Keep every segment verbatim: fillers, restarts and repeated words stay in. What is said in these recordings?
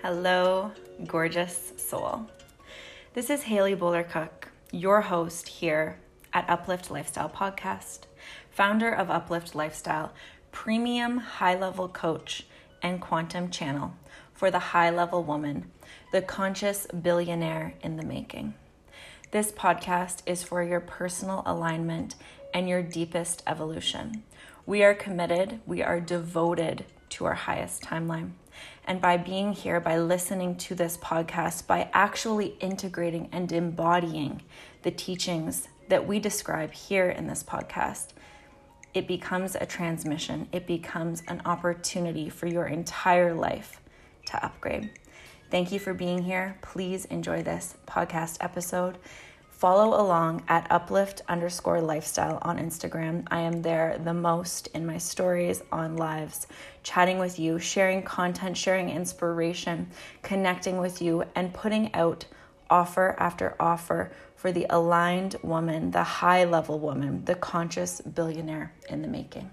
Hello, gorgeous soul. This is Haley Bowler-Cook, your host here at Uplift Lifestyle Podcast, founder of Uplift Lifestyle, premium high-level coach and quantum channel for the high-level woman, the conscious billionaire in the making. This podcast is for your personal alignment and your deepest evolution. We are committed, we are devoted to our highest timeline. And by being here, by listening to this podcast, by actually integrating and embodying the teachings that we describe here in this podcast, it becomes a transmission. It becomes an opportunity for your entire life to upgrade. Thank you for being here. Please enjoy this podcast episode. Follow along at uplift underscore lifestyle on Instagram. I am there the most in my stories, on lives, chatting with you, sharing content, sharing inspiration, connecting with you, and putting out offer after offer for the aligned woman, the high level woman, the conscious billionaire in the making.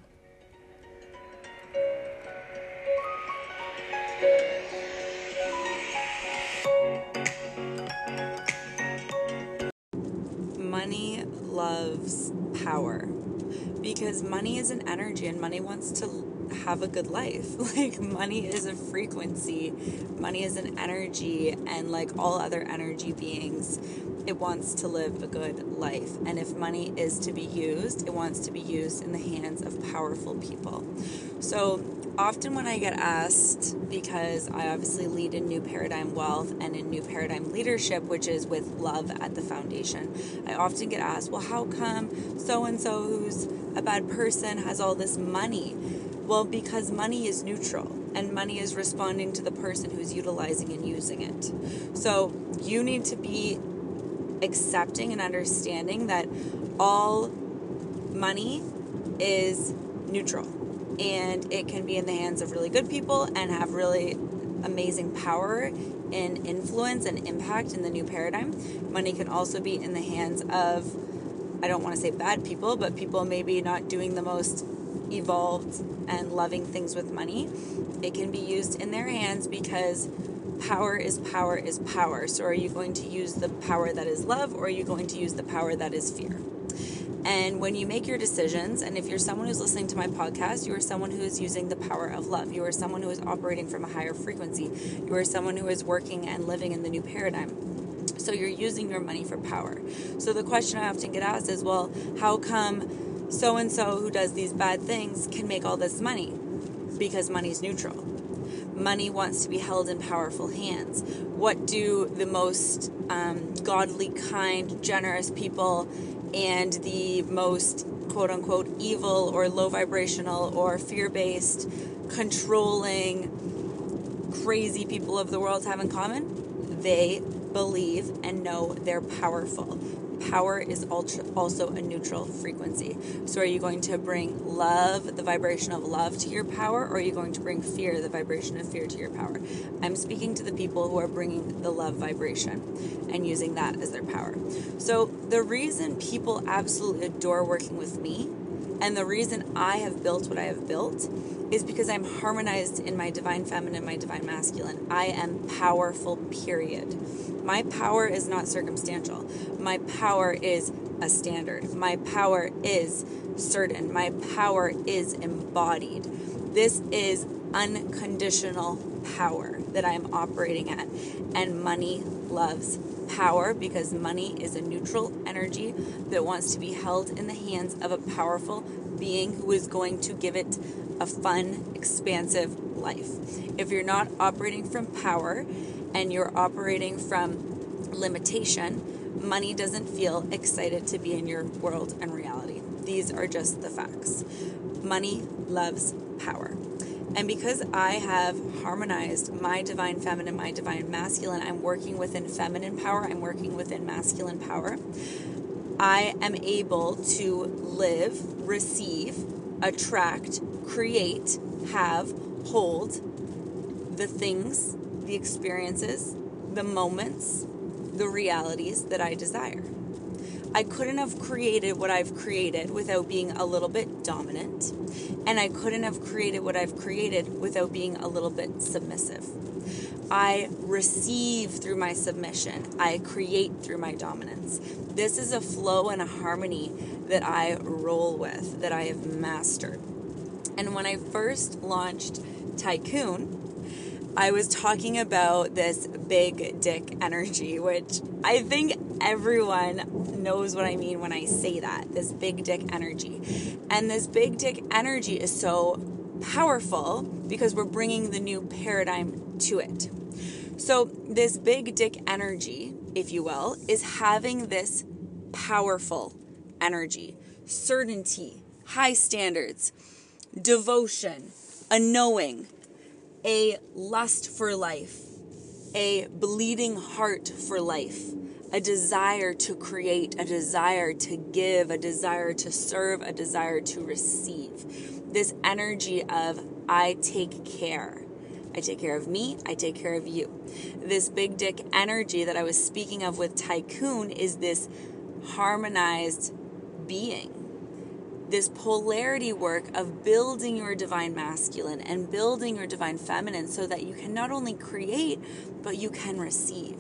Money loves power because money is an energy and money wants to have a good life. Like, money is a frequency, money is an energy, and like all other energy beings, it wants to live a good life. And if money is to be used, it wants to be used in the hands of powerful people. So often when I get asked, because I obviously lead in New Paradigm Wealth and in New Paradigm Leadership, which is with love at the foundation, I often get asked, well, how come so-and-so who's a bad person has all this money? Well, because money is neutral and money is responding to the person who's utilizing and using it. So you need to be accepting and understanding that all money is neutral. And it can be in the hands of really good people and have really amazing power and influence and impact in the new paradigm. Money can also be in the hands of, I don't want to say bad people, but people maybe not doing the most evolved and loving things with money. It can be used in their hands because power is power is power. So are you going to use the power that is love, or are you going to use the power that is fear? And when you make your decisions, and if you're someone who's listening to my podcast, you are someone who is using the power of love. You are someone who is operating from a higher frequency. You are someone who is working and living in the new paradigm. So you're using your money for power. So the question I often get asked is, well, how come so-and-so who does these bad things can make all this money? Because money's neutral. Money wants to be held in powerful hands. What do the most um, godly, kind, generous people and the most quote-unquote evil or low vibrational or fear-based, controlling, crazy people of the world have in common? They believe and know they're powerful. Power is also a neutral frequency. So are you going to bring love, the vibration of love, to your power, or are you going to bring fear, the vibration of fear, to your power? I'm speaking to the people who are bringing the love vibration and using that as their power. So the reason people absolutely adore working with me, and the reason I have built what I have built, is because I'm harmonized in my divine feminine, my divine masculine. I am powerful, period. My power is not circumstantial. My power is a standard. My power is certain. My power is embodied. This is unconditional power that I'm operating at. And money loves power because money is a neutral energy that wants to be held in the hands of a powerful being who is going to give it a fun, expansive life. If you're not operating from power and you're operating from limitation, money doesn't feel excited to be in your world and reality. These are just the facts. Money loves power. And because I have harmonized my divine feminine, my divine masculine, I'm working within feminine power, I'm working within masculine power, I am able to live, receive, attract, create, have, hold the things, the experiences, the moments, the realities that I desire. I couldn't have created what I've created without being a little bit dominant And I couldn't have created what I've created without being a little bit submissive. I receive through my submission. I create through my dominance. This is a flow and a harmony that I roll with, that I have mastered. And when I first launched Tycoon, I was talking about this big dick energy, which I think everyone knows what I mean when I say that, this big dick energy. And this big dick energy is so powerful because we're bringing the new paradigm to it. So this big dick energy, if you will, is having this powerful energy, certainty, high standards, devotion, a knowing, a lust for life, a bleeding heart for life, a desire to create, a desire to give, a desire to serve, a desire to receive. This energy of I take care. I take care of me, I take care of you. This big dick energy that I was speaking of with Tycoon is this harmonized being. This polarity work of building your divine masculine and building your divine feminine so that you can not only create, but you can receive.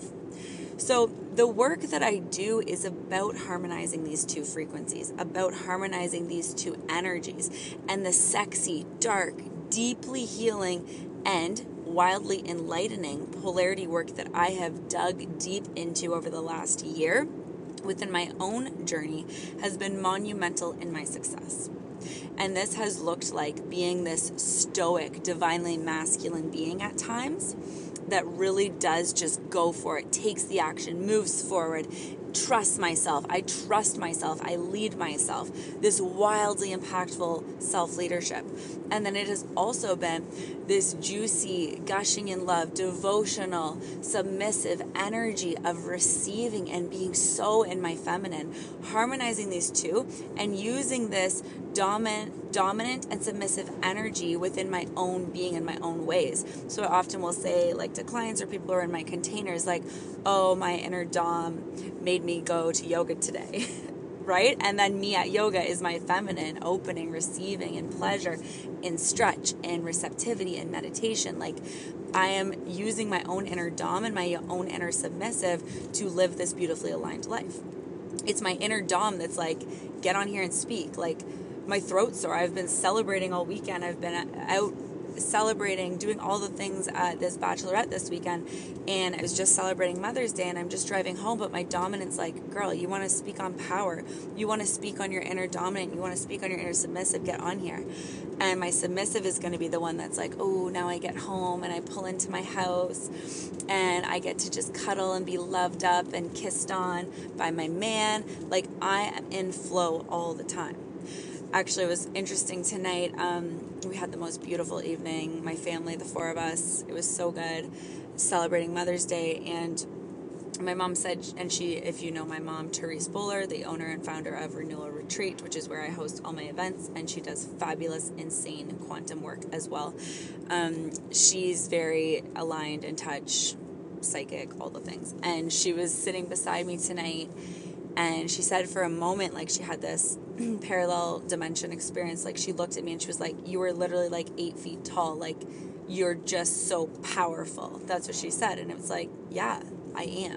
So the work that I do is about harmonizing these two frequencies, about harmonizing these two energies, and the sexy, dark, deeply healing, and wildly enlightening polarity work that I have dug deep into over the last year within my own journey has been monumental in my success. And this has looked like being this stoic, divinely masculine being at times that really does just go for it, takes the action, moves forward, trusts myself. I trust myself. I lead myself. This wildly impactful self-leadership. And then it has also been this juicy, gushing in love, devotional, submissive energy of receiving and being so in my feminine, harmonizing these two and using this dominant, dominant and submissive energy within my own being in my own ways. So I often will say, like to clients or people who are in my containers, like, oh, my inner Dom made me go to yoga today. Right? And then me at yoga is my feminine, opening, receiving, and pleasure, in stretch, and receptivity, and meditation. Like, I am using my own inner Dom and my own inner submissive to live this beautifully aligned life. It's my inner Dom that's like, get on here and speak. Like, my throat's sore. I've been celebrating all weekend. I've been out celebrating, doing all the things at this bachelorette this weekend, and I was just celebrating Mother's Day, and I'm just driving home, but my dominant's like, girl, you want to speak on power, you want to speak on your inner dominant, you want to speak on your inner submissive, get on here. And my submissive is going to be the one that's like, oh, now I get home and I pull into my house and I get to just cuddle and be loved up and kissed on by my man. Like, I am in flow all the time. Actually, it was interesting tonight. Um, we had the most beautiful evening. My family, the four of us, it was so good, celebrating Mother's Day. And my mom said, and she, if you know my mom, Therese Bowler, the owner and founder of Renewal Retreat, which is where I host all my events, and she does fabulous, insane quantum work as well. Um, she's very aligned, in touch, psychic, all the things. And she was sitting beside me tonight, and she said for a moment, like, she had this parallel dimension experience. Like, she looked at me and she was like, you were literally like eight feet tall. Like, you're just so powerful. That's what she said. And it was like, yeah, I am.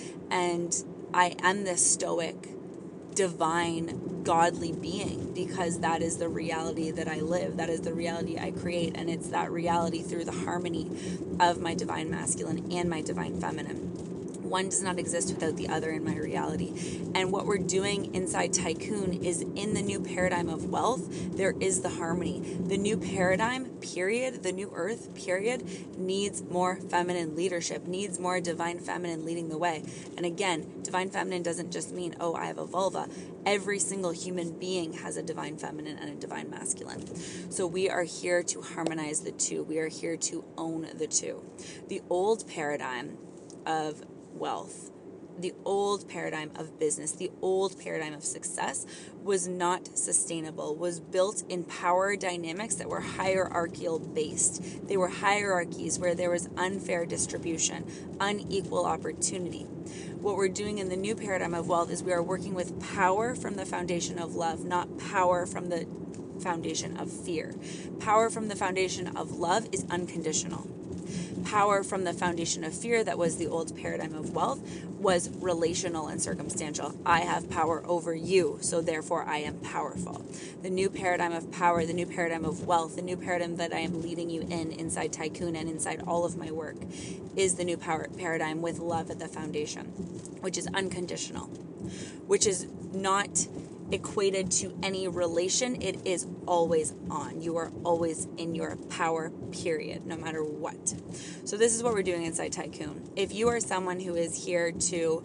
And I am this stoic, divine, godly being because that is the reality that I live. That is the reality I create. And it's that reality through the harmony of my divine masculine and my divine feminine. One does not exist without the other in my reality. And what we're doing inside Tycoon is, in the new paradigm of wealth, there is the harmony. The new paradigm, period, the new earth, period, needs more feminine leadership, needs more divine feminine leading the way. And again, divine feminine doesn't just mean, oh, I have a vulva. Every single human being has a divine feminine and a divine masculine. So we are here to harmonize the two. We are here to own the two. The old paradigm of wealth, the old paradigm of business, the old paradigm of success was not sustainable, was built in power dynamics that were hierarchical based. They were hierarchies where there was unfair distribution, unequal opportunity. What we're doing in the new paradigm of wealth is we are working with power from the foundation of love, not power from the foundation of fear. Power from the foundation of love is unconditional. Power from the foundation of fear, that was the old paradigm of wealth, was relational and circumstantial. I have power over you, so therefore I am powerful. The new paradigm of power, the new paradigm of wealth, the new paradigm that I am leading you in inside Tycoon and inside all of my work is the new power paradigm with love at the foundation, which is unconditional, which is not equated to any relation. It is always on. You are always in your power, period, no matter what. So this is what we're doing inside Tycoon. If you are someone who is here to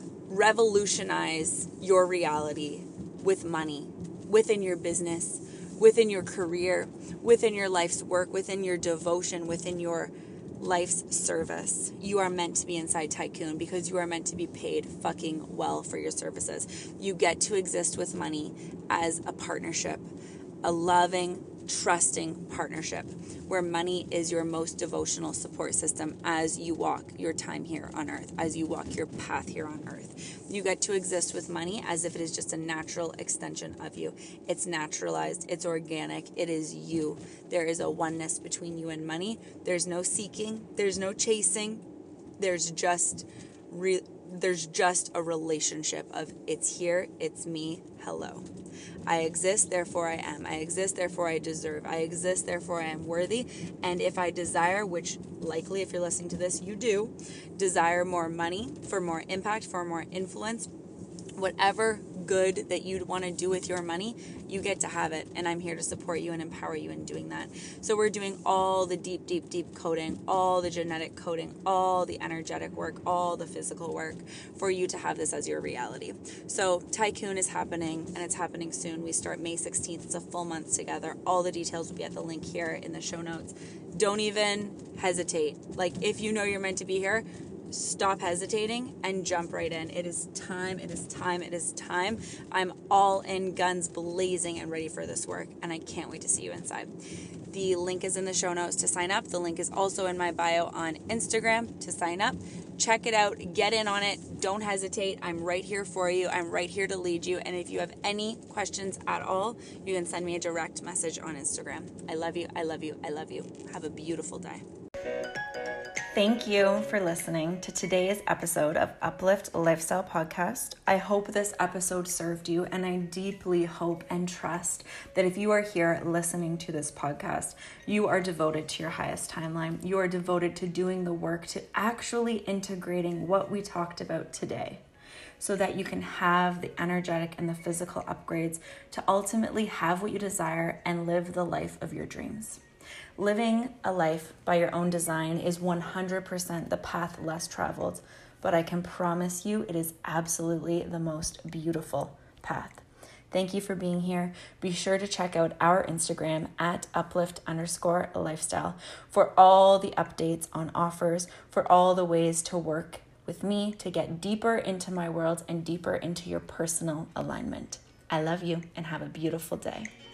revolutionize your reality with money, within your business, within your career, within your life's work, within your devotion, within your life's service, you are meant to be inside Tycoon, because you are meant to be paid fucking well for your services. You get to exist with money as a partnership, a loving, trusting partnership, where money is your most devotional support system as you walk your time here on earth, as you walk your path here on earth. You get to exist with money as if it is just a natural extension of you. It's naturalized, it's organic, it is you. There is a oneness between you and money. There's no seeking, there's no chasing, there's just re- there's just a relationship of it's here, it's me, hello. I exist, therefore I am. I exist, therefore I deserve. I exist, therefore I am worthy. And if I desire, which likely if you're listening to this, you do, desire more money, for more impact, for more influence, whatever good that you'd want to do with your money, you get to have it. And I'm here to support you and empower you in doing that. So we're doing all the deep, deep, deep coding, all the genetic coding, all the energetic work, all the physical work for you to have this as your reality. So Tycoon is happening, and it's happening soon. We start May sixteenth. It's a full month together. All the details will be at the link here in the show notes. Don't even hesitate. Like, if you know you're meant to be here, stop hesitating and jump right in. It is time, it is time, it is time. I'm all in, guns blazing, and ready for this work, and I can't wait to see you inside. The link is in the show notes to sign up. The link is also in my bio on Instagram to sign up. Check it out. Get in on it. Don't hesitate. I'm right here for you. I'm right here to lead you. And if you have any questions at all, you can send me a direct message on Instagram. I love you. I love you. I love you. Have a beautiful day. Thank you for listening to today's episode of Uplift Lifestyle Podcast. I hope this episode served you, and I deeply hope and trust that if you are here listening to this podcast, you are devoted to your highest timeline. You are devoted to doing the work, to actually integrating what we talked about today, so that you can have the energetic and the physical upgrades to ultimately have what you desire and live the life of your dreams. Living a life by your own design is one hundred percent the path less traveled, but I can promise you it is absolutely the most beautiful path. Thank you for being here. Be sure to check out our Instagram at uplift underscore lifestyle for all the updates on offers, for all the ways to work with me to get deeper into my world and deeper into your personal alignment. I love you and have a beautiful day.